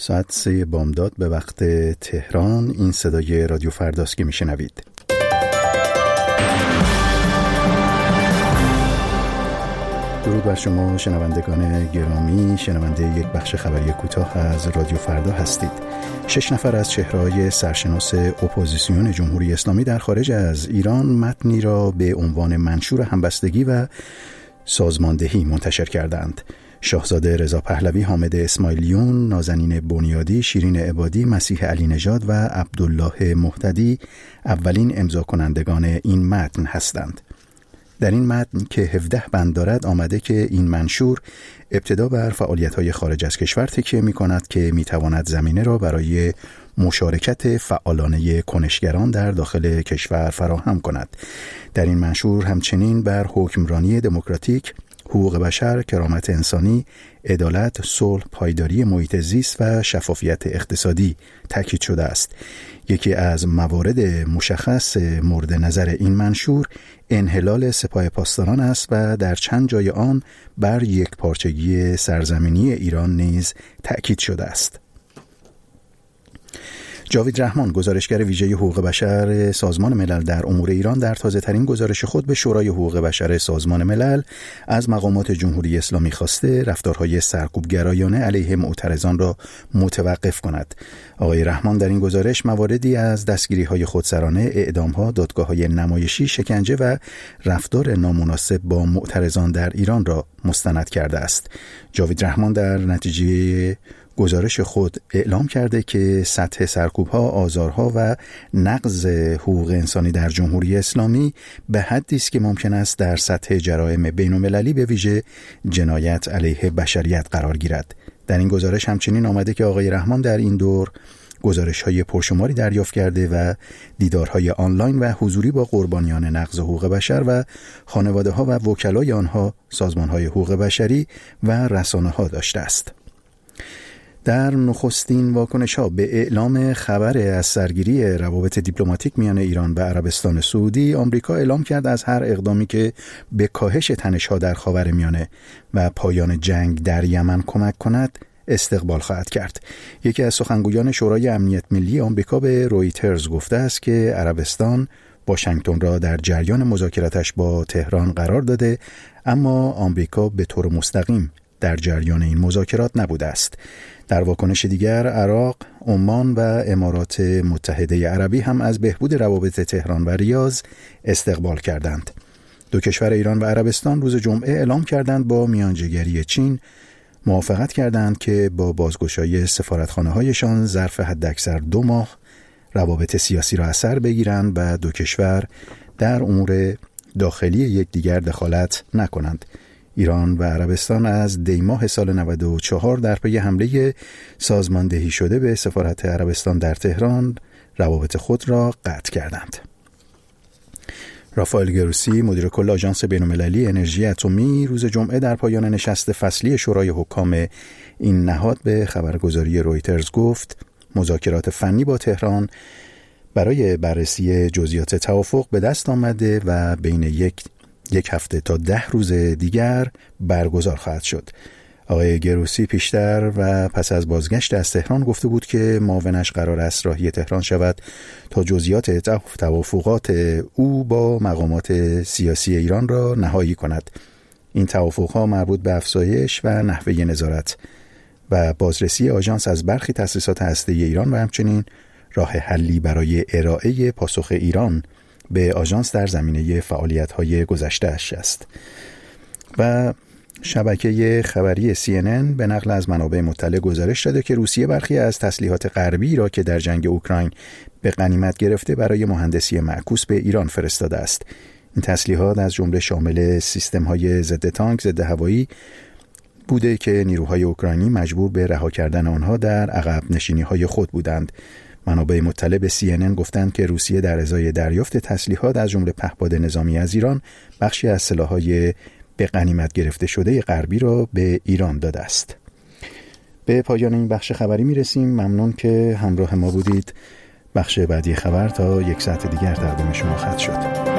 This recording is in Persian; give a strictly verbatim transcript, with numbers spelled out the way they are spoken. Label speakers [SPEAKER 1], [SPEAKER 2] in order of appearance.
[SPEAKER 1] ساعت سه بامداد به وقت تهران. این صدای رادیو فرداست که میشنوید. درود بر شما شنوندگان گرامی، شنونده یک بخش خبری کوتاه از رادیو فردا هستید. شش نفر از چهره‌های سرشناس اپوزیسیون جمهوری اسلامی در خارج از ایران متنی را به عنوان منشور همبستگی و سازماندهی منتشر کردند. شاهزاده رضا پهلوی، حامد اسماعیلیون، نازنین بنیادی، شیرین عبادی، مسیح علی نژاد و عبدالله مهتدی اولین امضا کنندگان این متن هستند. در این متن که هفده بند دارد آمده که این منشور ابتدا بر فعالیت‌های خارج از کشور تکیه می‌کند که می‌تواند زمینه را برای مشارکت فعالانه کنشگران در داخل کشور فراهم کند. در این منشور همچنین بر حکمرانی دموکراتیک، حقوق بشر، کرامت انسانی، عدالت، صلح، پایداری محیط زیست و شفافیت اقتصادی تاکید شده است. یکی از موارد مشخص مورد نظر این منشور انحلال سپاه پاسداران است و در چند جای آن بر یک پارچگی سرزمینی ایران نیز تأکید شده است. جاوید رحمان، گزارشگر ویژه حقوق بشر سازمان ملل در امور ایران، در تازه‌ترین گزارش خود به شورای حقوق بشر سازمان ملل از مقامات جمهوری اسلامی خواسته رفتارهای سرکوبگرایانه علیه معترضان را متوقف کند. آقای رحمان در این گزارش مواردی از دستگیری‌های خودسرانه، اعدام‌ها، دادگاه‌های نمایشی، شکنجه و رفتار نامناسب با معترضان در ایران را مستند کرده است. جاوید رحمان در نتیجه گزارش خود اعلام کرده که سطح سرکوب‌ها، آزارها و نقض حقوق انسانی در جمهوری اسلامی به حدی است که ممکن است در سطح جرایم بین‌المللی به ویژه جنایت علیه بشریت قرار گیرد. در این گزارش همچنین آمده که آقای رحمان در این دور گزارش‌های پرشماری دریافت کرده و دیدارهای آنلاین و حضوری با قربانیان نقض حقوق بشر و خانواده‌ها و وکلای آنها، سازمان‌های حقوق بشری و رسانه‌ها داشته است. در نخستین واکنش‌ها به اعلام خبر از سرگیری روابط دیپلماتیک میان ایران و عربستان سعودی، آمریکا اعلام کرد از هر اقدامی که به کاهش تنش‌ها در خاورمیانه و پایان جنگ در یمن کمک کند استقبال خواهد کرد. یکی از سخنگویان شورای امنیت ملی آمریکا به رویترز گفته است که عربستان واشنگتن را در جریان مذاکراتش با تهران قرار داده، اما آمریکا به طور مستقیم در جریان این مذاکرات نبوده است. در واکنش دیگر، عراق، عمان و امارات متحده عربی هم از بهبود روابط تهران و ریاض استقبال کردند. دو کشور ایران و عربستان روز جمعه اعلام کردند با میانجیگری چین موافقت کردند که با بازگشایی سفارتخانه‌هایشان ظرف حداکثر دو ماه روابط سیاسی را از سر بگیرند و دو کشور در امور داخلی یکدیگر دخالت نکنند. ایران و عربستان از دی ماه سال نود و چهار در پی حمله سازماندهی شده به سفارت عربستان در تهران روابط خود را قطع کردند. رافائل گروسی، مدیر کل آژانس بین‌المللی انرژی اتمی، روز جمعه در پایان نشست فصلی شورای حکام این نهاد به خبرگزاری رویترز گفت مذاکرات فنی با تهران برای بررسی جزئیات توافق به دست آمده و بین یک یک هفته تا ده روز دیگر برگزار خواهد شد. آقای گروسی پیشتر و پس از بازگشت از تهران گفته بود که معاونش قرار است راهی تهران شود تا جزئیات توافقات او با مقامات سیاسی ایران را نهایی کند. این توافقها مربوط به افزایش و نحوه نظارت و بازرسی آژانس از برخی تأسیسات هسته‌ای ایران و همچنین راه حلی برای ارائه پاسخ ایران به آژانس در زمینه فعالیت‌های گذشته‌اش است. و شبکه خبری سی ان ان به نقل از منابع مطلع گزارش داده که روسیه برخی از تسلیحات غربی را که در جنگ اوکراین به غنیمت گرفته برای مهندسی معکوس به ایران فرستاده است. این تسلیحات از جمله شامل سیستم‌های ضد تانک، ضد هوایی بوده که نیروهای اوکراینی مجبور به رها کردن آنها در عقب نشینی‌های خود بودند. منابع مطلع به سی ان ان گفتند که روسیه در ازای دریافت تسلیحات از جمله پهپاد نظامی از ایران بخشی از سلاح‌های به غنیمت گرفته شده غربی را به ایران داده است. به پایان این بخش خبری میرسیم. ممنون که همراه ما بودید. بخش بعدی خبر تا یک ساعت دیگر تقدیم شما خواهد شد.